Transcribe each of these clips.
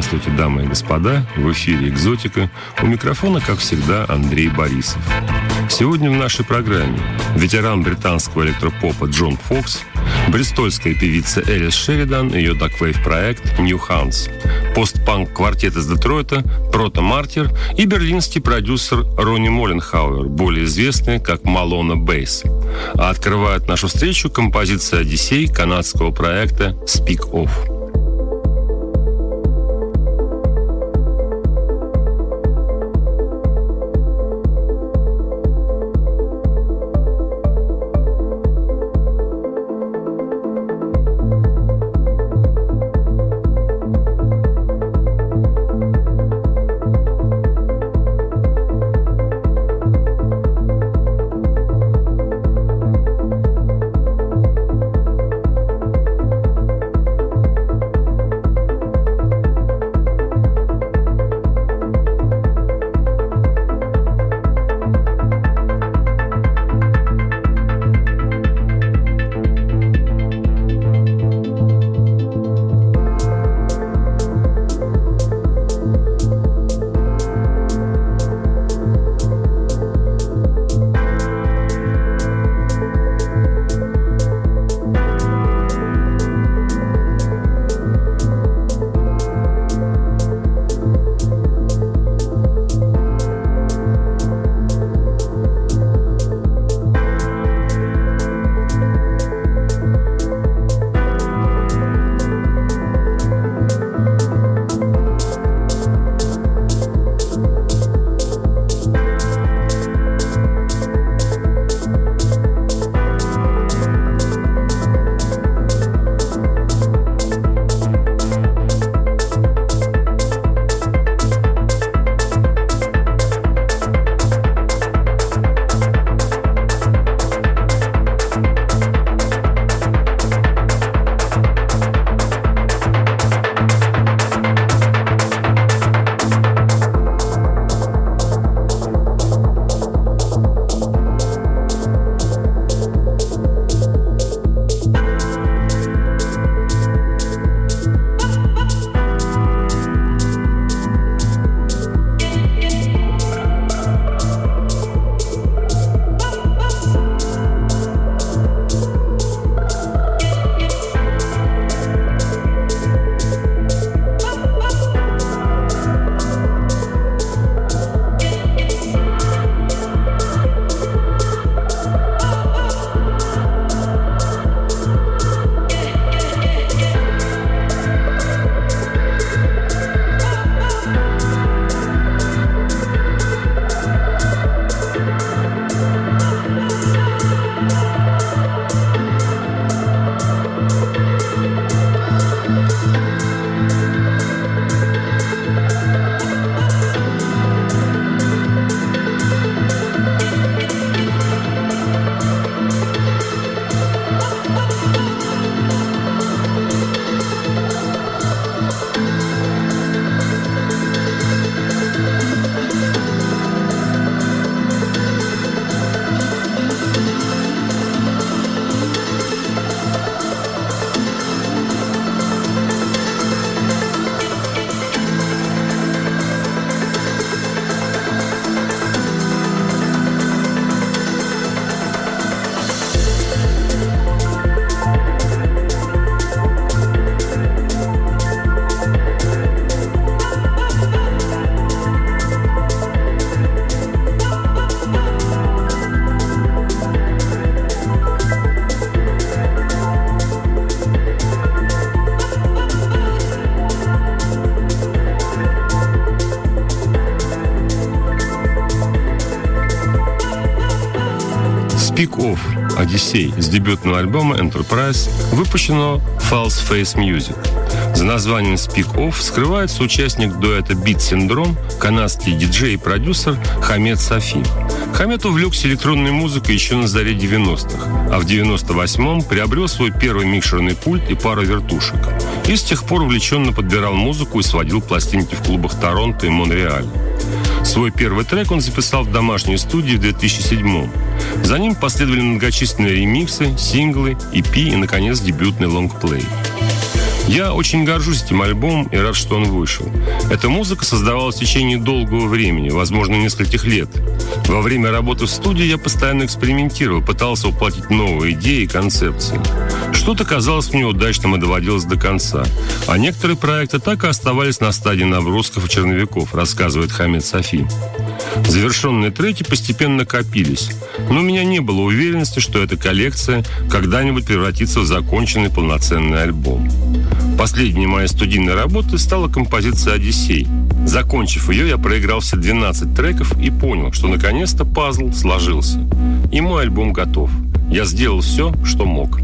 Здравствуйте, дамы и господа, в эфире «Экзотика». У микрофона, как всегда, Андрей Борисов. Сегодня в нашей программе ветеран британского электропопа Джон Фокс, бристольская певица Элис Шеридан и ее даквейв-проект New Hands, постпанк-квартет из Детройта Прото Мартир и берлинский продюсер Ронни Моленхауэр, более известный как Малона Бейс. А открывает нашу встречу композиция «Одиссей» канадского проекта Speak Off. Speak Off «Одиссей» с дебютного альбома Enterprise выпущено False Face Music. За названием Speak Off скрывается участник дуэта Beat Syndrome, канадский диджей и продюсер Хамед Сафи. Хамед увлекся электронной музыкой еще на заре 90-х, а в 98-м приобрел свой первый микшерный пульт и пару вертушек. И с тех пор увлеченно подбирал музыку и сводил пластинки в клубах Торонто и Монреаля. Свой первый трек он записал в домашней студии в 2007-м. За ним последовали многочисленные ремиксы, синглы, EP и, наконец, дебютный лонгплей. Я очень горжусь этим альбомом и рад, что он вышел. Эта музыка создавалась в течение долгого времени, возможно, нескольких лет. Во время работы в студии я постоянно экспериментировал, пытался воплотить новые идеи и концепции. Что-то казалось мне удачным и доводилось до конца. А некоторые проекты так и оставались на стадии набросков и черновиков, рассказывает Хамед Сафи. Завершенные треки постепенно копились, но у меня не было уверенности, что эта коллекция когда-нибудь превратится в законченный полноценный альбом. Последней моей студийной работой стала композиция «Одиссей». Закончив ее, я проиграл все 12 треков и понял, что наконец-то пазл сложился. И мой альбом готов. Я сделал все, что мог.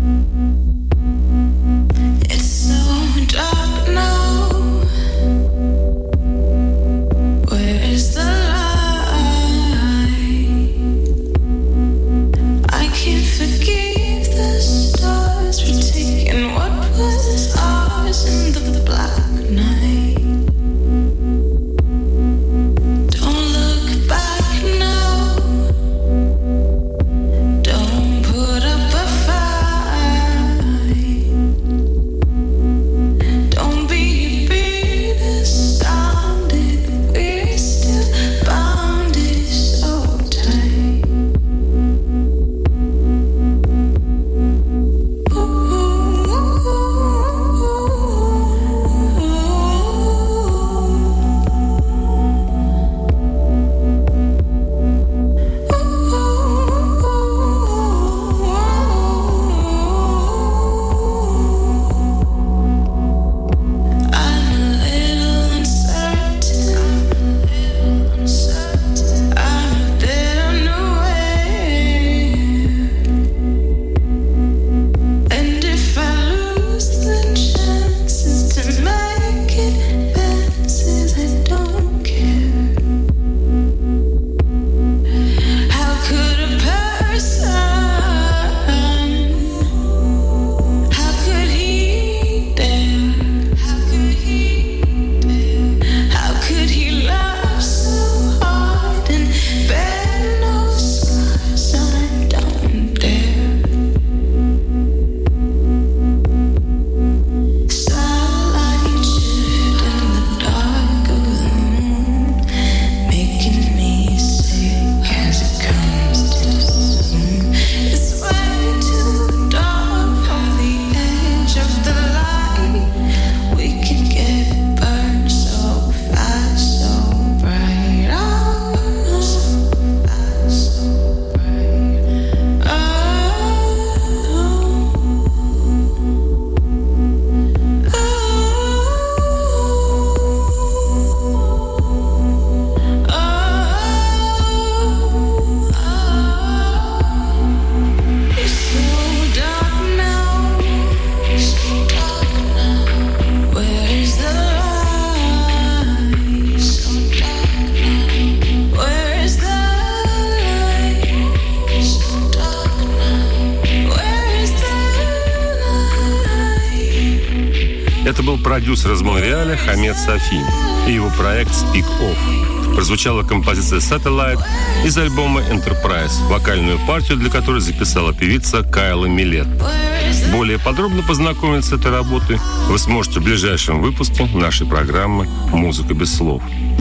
Это был продюсер из Монреаля Хамед Сафи и его проект Speak Off. Прозвучала композиция Satellite из альбома Enterprise, вокальную партию для которой записала певица Кайла Милет. Более подробно познакомиться с этой работой вы сможете в ближайшем выпуске нашей программы «Музыка без слов».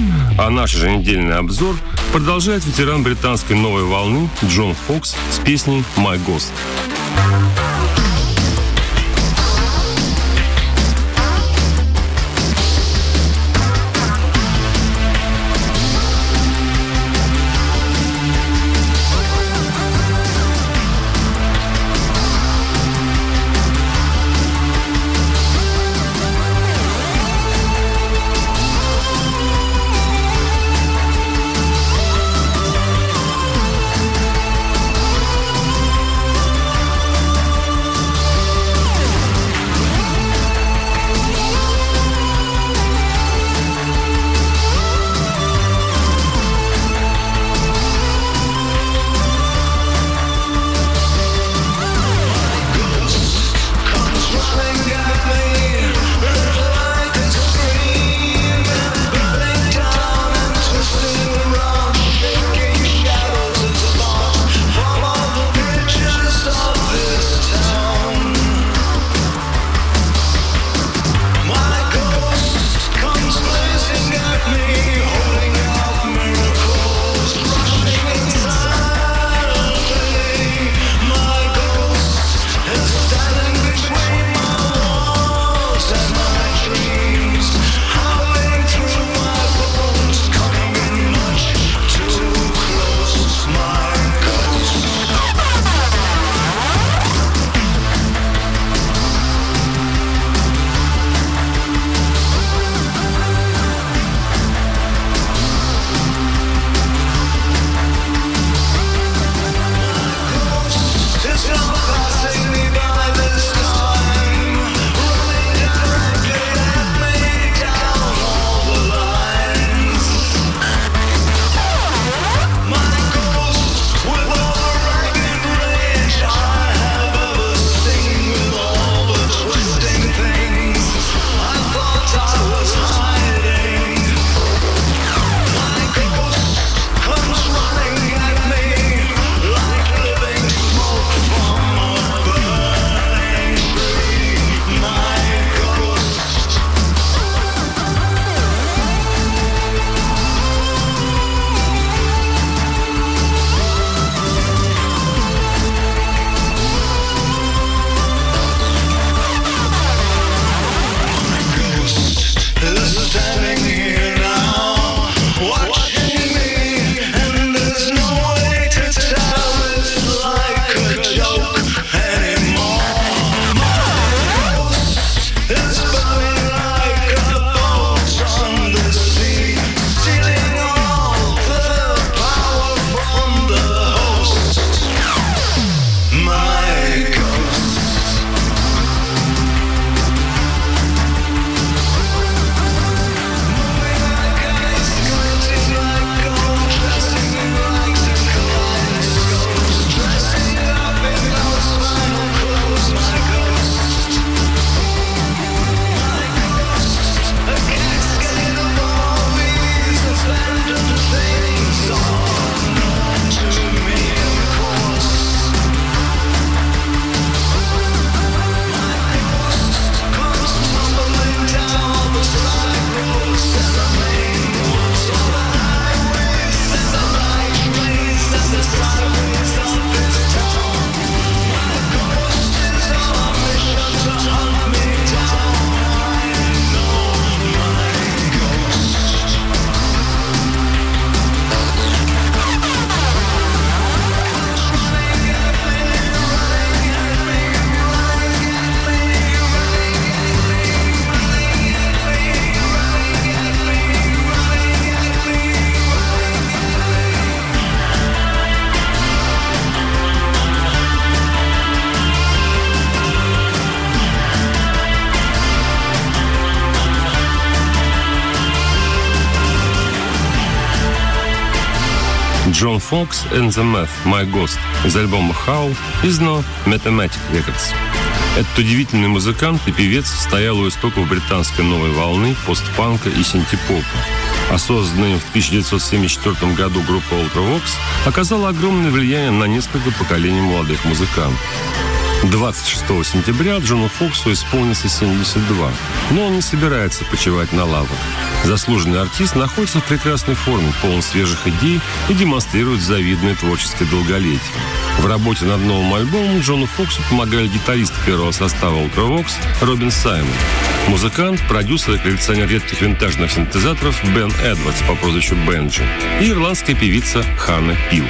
А наш еженедельный обзор продолжает ветеран британской новой волны Джон Фокс с песней «My Ghost». John Fox and the Math, My Ghost из альбома How из No Mathematic Records. Этот удивительный музыкант и певец стоял у истоков британской новой волны, постпанка и синтепопа. А созданная им в 1974 году группа Ultravox оказала огромное влияние на несколько поколений молодых музыкантов. 26 сентября Джону Фоксу исполнится 72, но он не собирается почивать на лаврах. Заслуженный артист находится в прекрасной форме, полон свежих идей и демонстрирует завидное творческое долголетие. В работе над новым альбомом Джону Фоксу помогали гитарист первого состава Ultravox Робин Саймон, музыкант, продюсер и коллекционер редких винтажных синтезаторов Бен Эдвардс по прозвищу Бенджи и ирландская певица Ханна Пил.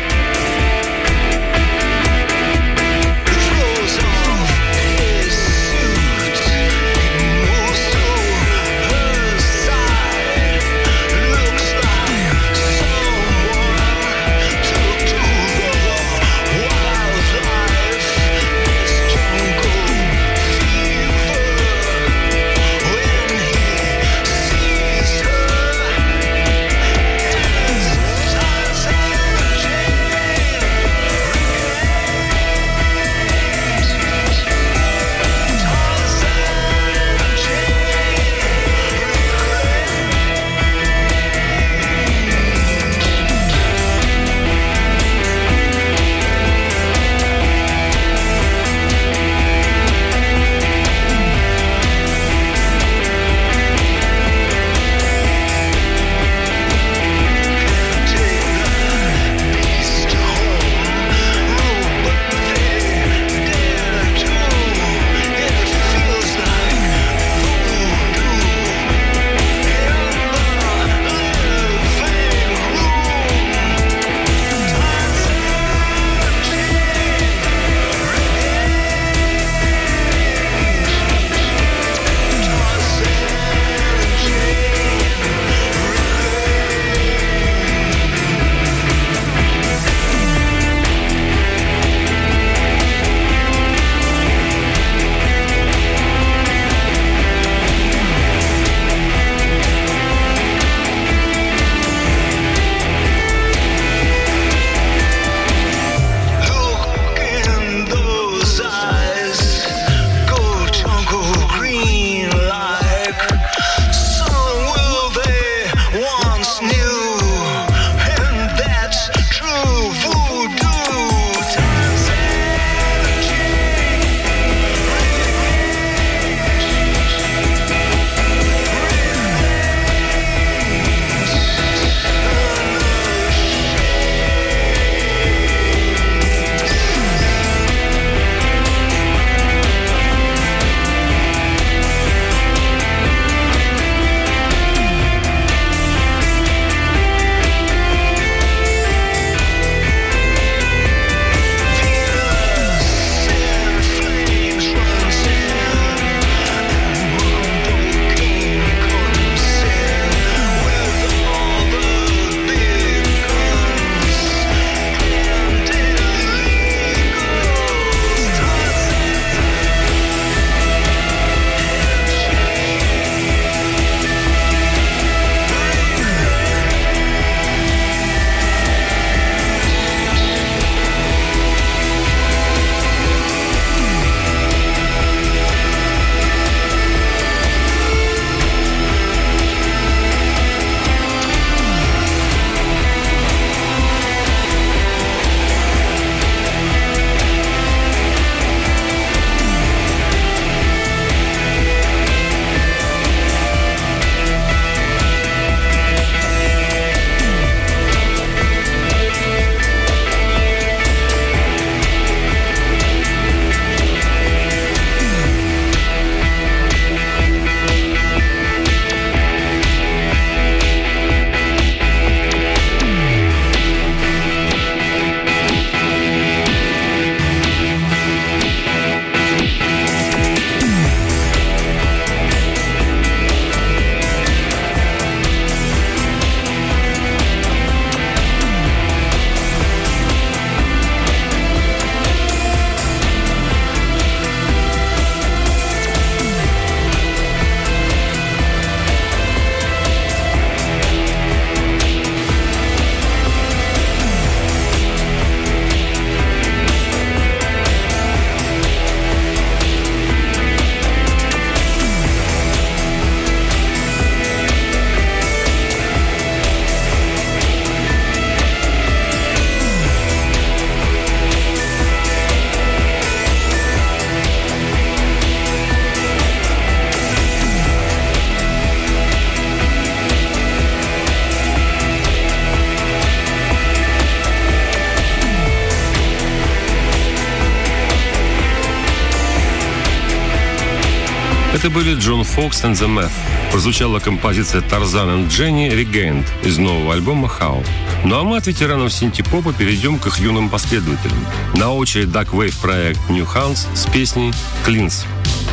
Это были Джон Фокс and the Meth. Прозвучала композиция Tarzan and Jenny Regained из нового альбома How. Ну а мы от ветеранов синти-попа перейдем к их юным последователям. На очереди Dark Wave проект New Hounds с песней Cleans.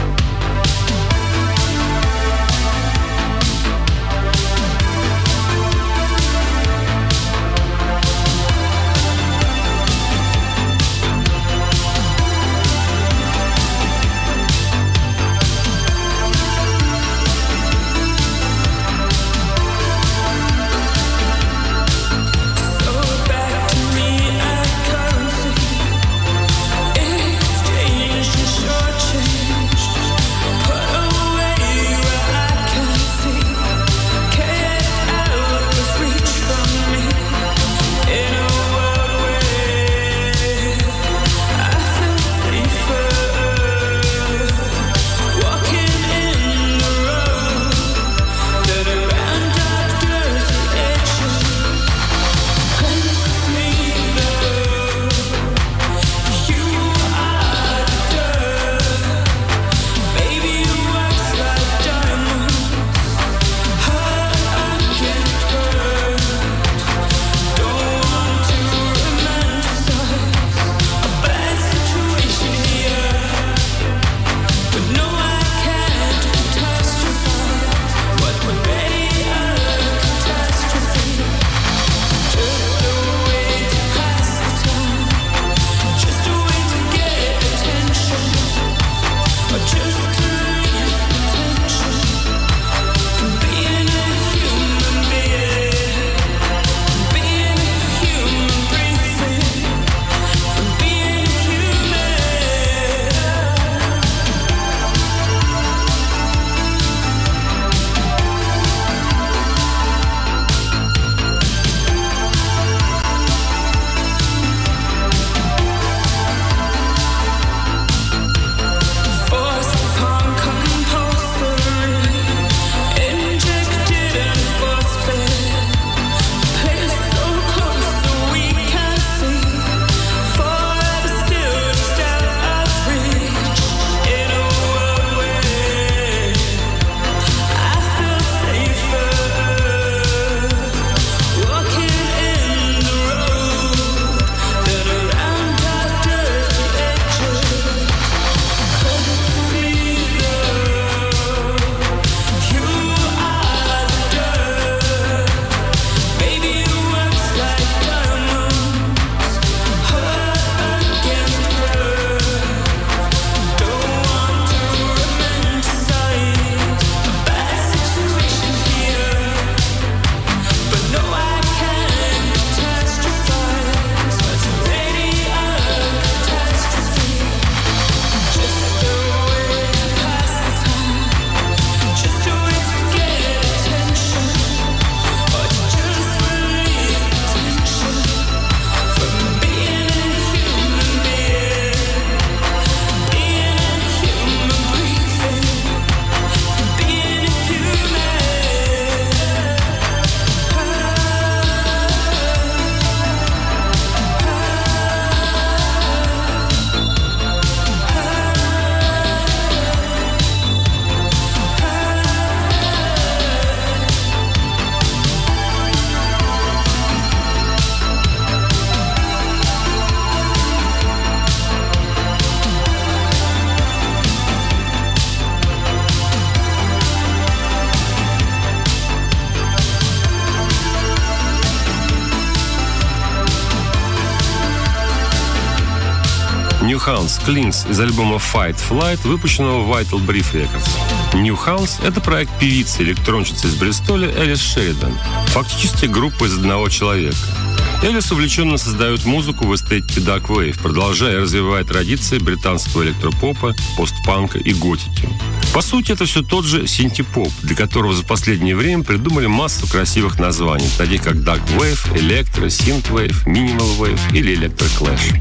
New Hounds Cleans из альбома Fight Flight, выпущенного Vital Brief Records. New Hounds — это проект певицы-электронщицы из Бристоля Элис Шеридан, фактически группа из одного человека. Элис увлеченно создает музыку в эстетике Dark Wave, продолжая развивать традиции британского электропопа, постпанка и готики. По сути, это все тот же синти-поп, для которого за последнее время придумали массу красивых названий, таких как Dark Wave, Electro, Synthwave, Minimal Wave или Electro Clash.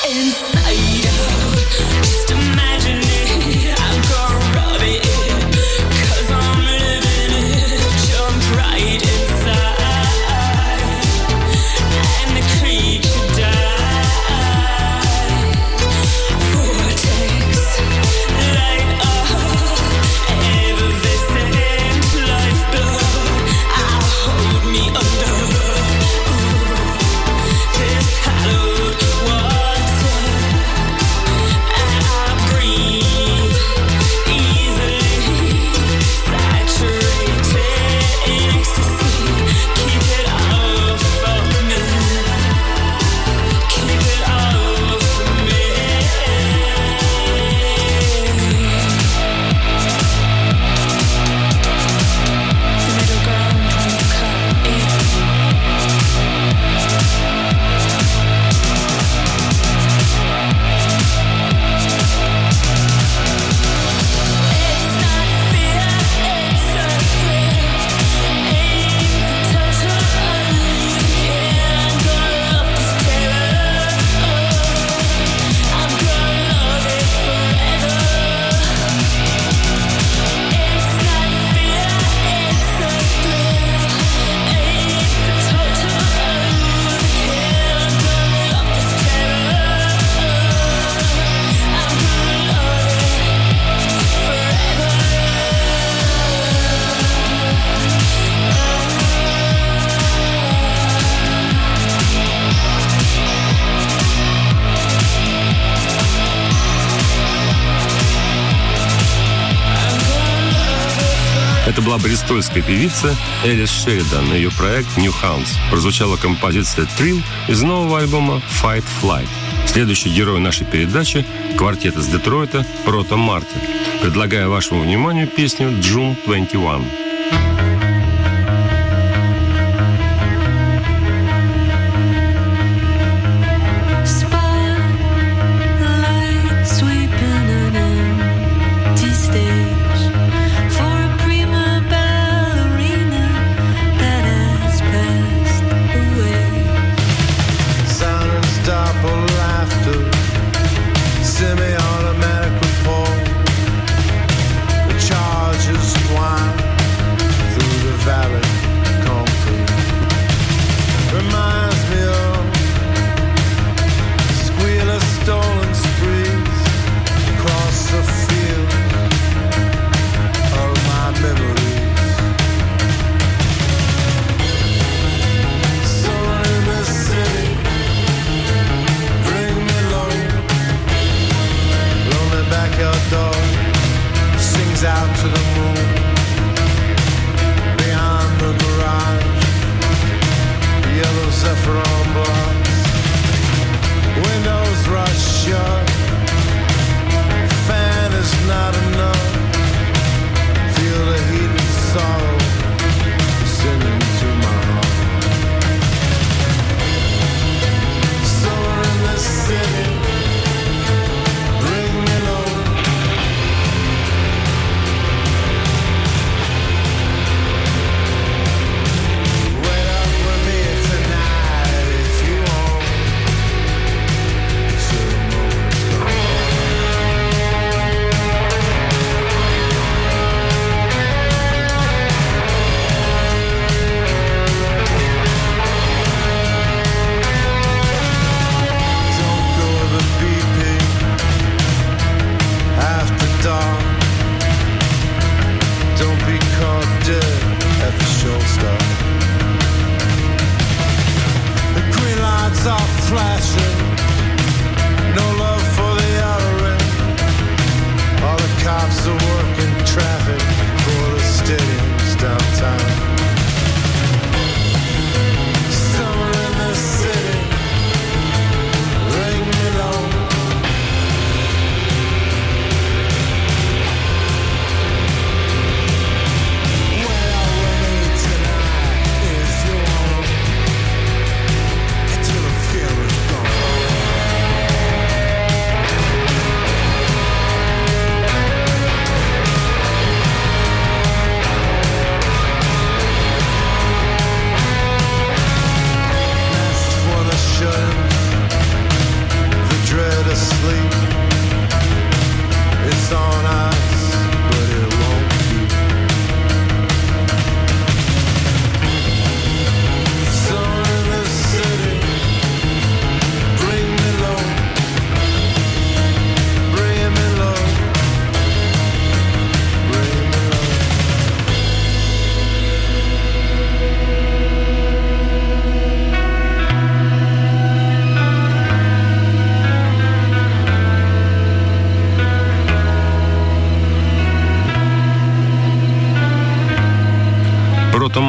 Это была бристольская певица Элис Шеридан. Ее проект New Hounds. Прозвучала композиция «Thrill» из нового альбома «Fight Flight». Следующий герой нашей передачи – квартет из Детройта «Proto Martin». Предлагаю вашему вниманию песню «June 21».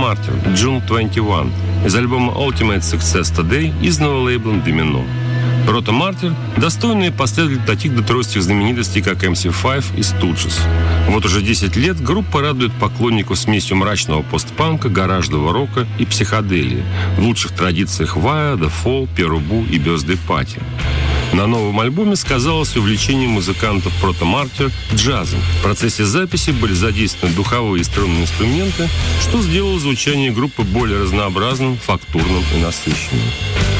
Martyr, June 21, из альбома Ultimate Success Today, изданного лейблом Domino. Proto Martyr – достойные последователи таких детройских знаменитостей, как MC5 и Stooges. Вот уже 10 лет группа радует поклонников смесью мрачного постпанка, гаражного рока и психоделии в лучших традициях Wire, The Fall, Perubu и Birthday Party. На новом альбоме сказалось увлечение музыкантов Proto Martyr джазом. В процессе записи были задействованы духовые и струнные инструменты, что сделало звучание группы более разнообразным, фактурным и насыщенным.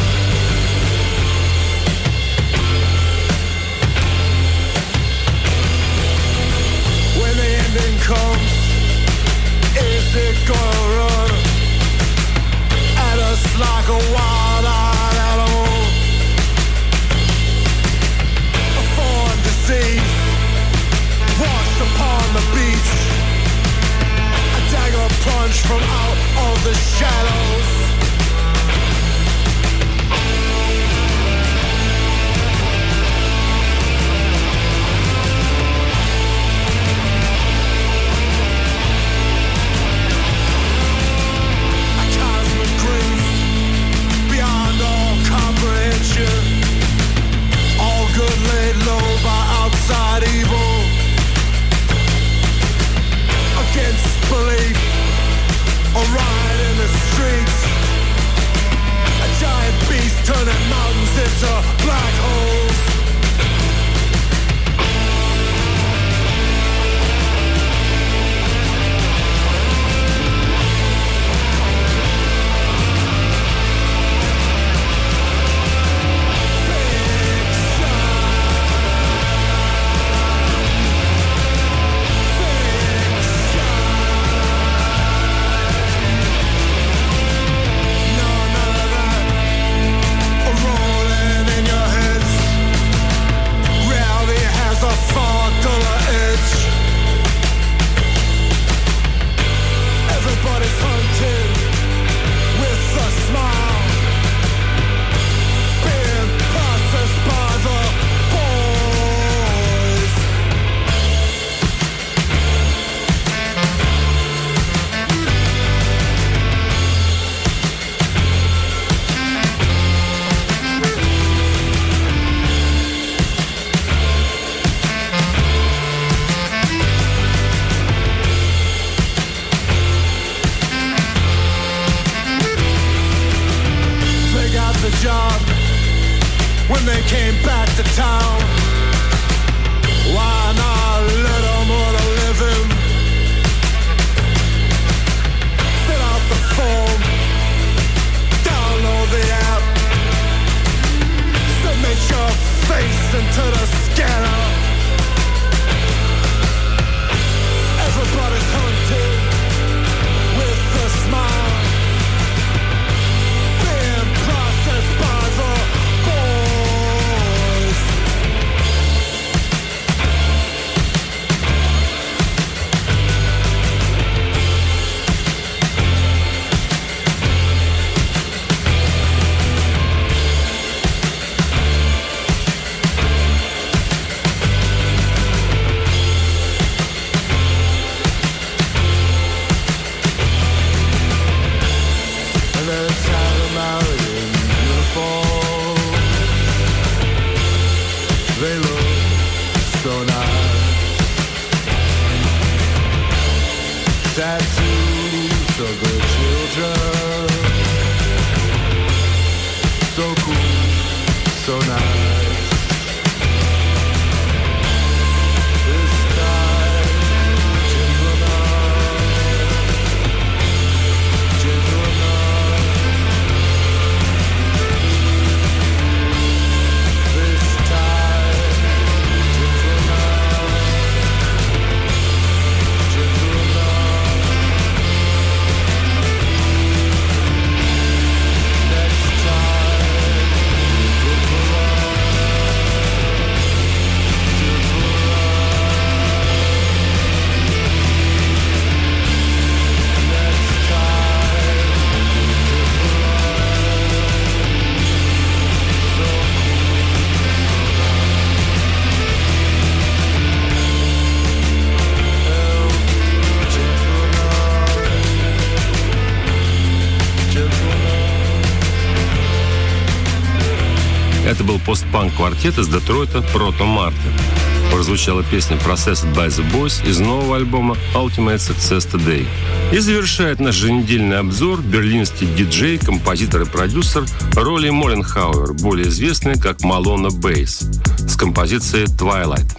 Like a wild-eyed animal, a foreign disease washed upon the beach, a dagger plunged from out of the shadows. All good laid low by outside evil, against belief, a riot in the streets, a giant beast turning mountains into black holes. был постпанк-квартет из Детройта Proto Martyr. Прозвучала песня Processed by the Boys из нового альбома Ultimate Success Today. И завершает наш еженедельный обзор берлинский диджей, композитор и продюсер Роли Моленхауэр, более известный как Malona Bass, с композицией Twilight.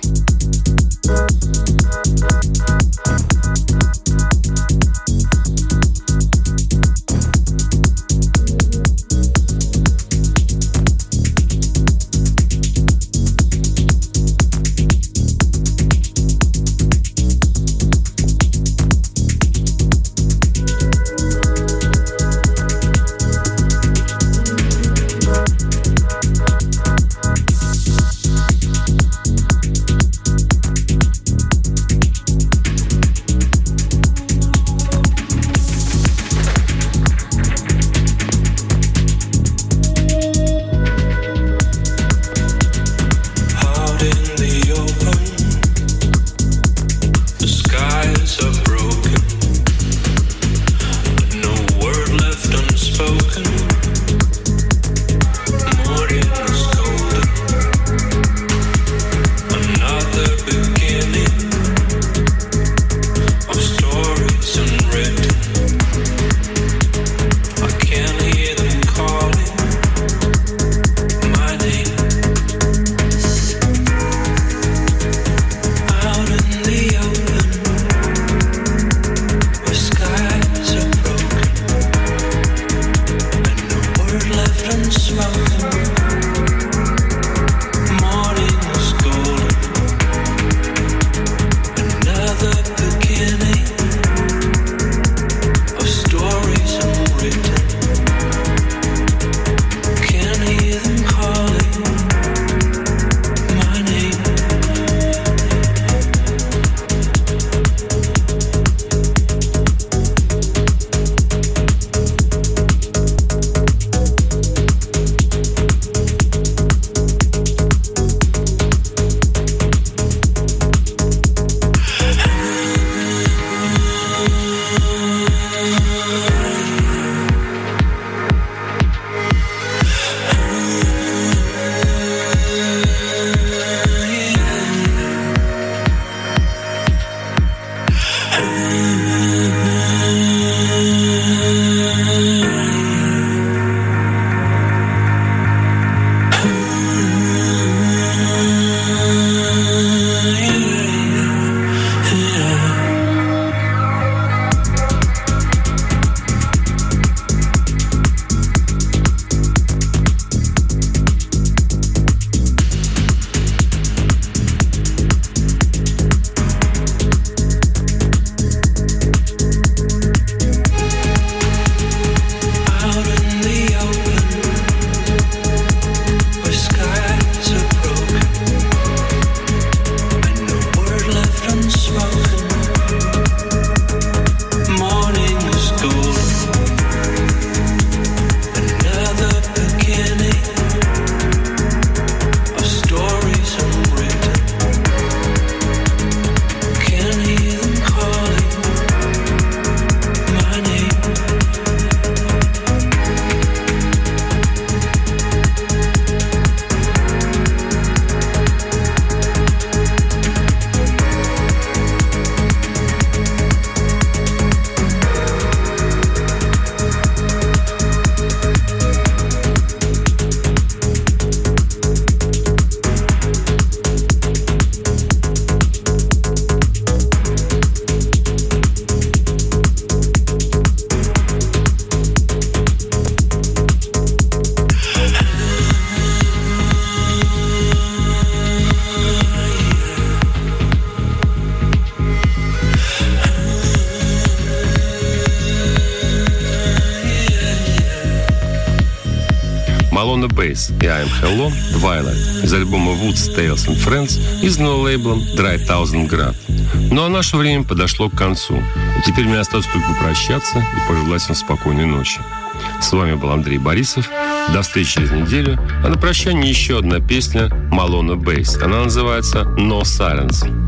Malona Bass и I'm Hello Twilight из альбома Woods, Tales and Friends и с новым лейблом Dry Thousand Grad. Ну а наше время подошло к концу. И теперь мне остается только попрощаться и пожелать вам спокойной ночи. С вами был Андрей Борисов. До встречи через неделю. А на прощание еще одна песня Malona Bass. Она называется No Silence.